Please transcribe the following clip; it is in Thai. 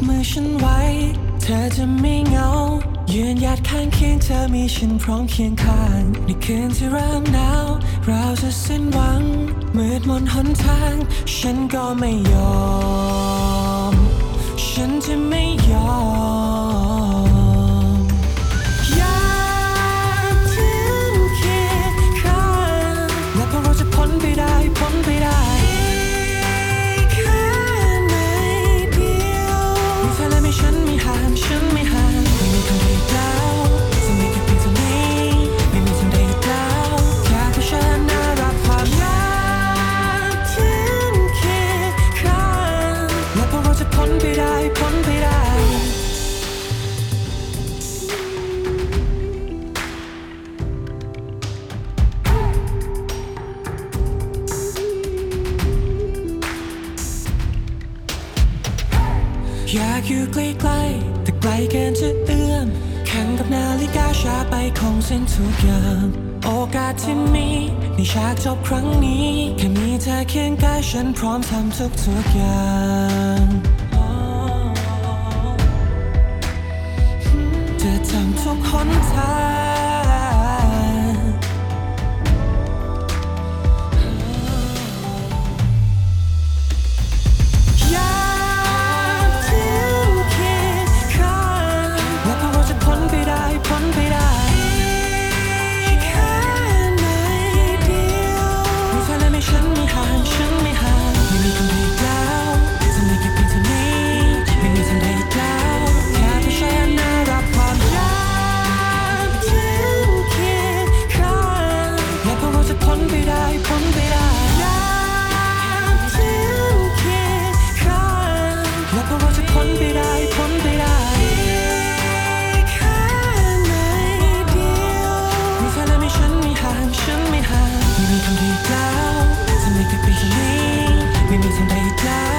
มือฉันไว้เธอจะไม่เหงายืนหยัดข้างเคียงเธอมีฉันพร้อมเคียงข้างในคืนที่เริ่มหนาวเราจะสิ้นหวังมืดมนหนทางฉันก็ไม่ยอมฉันจะไม่ยอมอยากถึงเคียงข้างและพวกเราจะพ้นไปได้พ้นไปได้แค่ไหนเดียวมีเธอและมีฉันไม่ห่างฉันไม่ห่างไม่มีคำใดอีกแล้วจะมีแค่เพียงเท่านี้ไม่มีทางใดอีกแล้วแค่เธอฉันน่ารักความอยากถึงเคียงข้างและพวกเราจะพ้นไปได้พ้นไปได้อยากอยู่ใกล้ๆแต่ไกลเกินจะเอื้อมแข่งกับนาฬิกาช้าไปคงสิ้นทุกอย่างโอกาสที่มีในฉากจบครั้งนี้แค่มีเธอเคียงกายฉันพร้อมทำทุกอย่างจะทำทุกหนทางอยากถึงเคียงข้างและพวกเราจะพ้นไปได้พ้นไปได้แค่ไหนเดียวมีเธอและมีฉันไม่ห่างฉันไม่ห่างไม่มีคำใดอีกแล้วจะมีแค่เพียงเท่านี้ไม่มีทางใดอีกแล้วแค่เธอฉันน่ารักความอยากถึงเคียงข้างและพวกเราจะพ้นไปได้พ้นไปได้อยากถึงเคียงข้างและพวกเราจะพ้นไปได้พ้นไปได้แค่ไหนเดียวมีเธอและมีฉันไม่ห่างฉันไม่ห่างไม่มีคำใดอีกแล้วจะมีแค่เพียงเท่านี้ไม่มีทางใดอีกแล้ว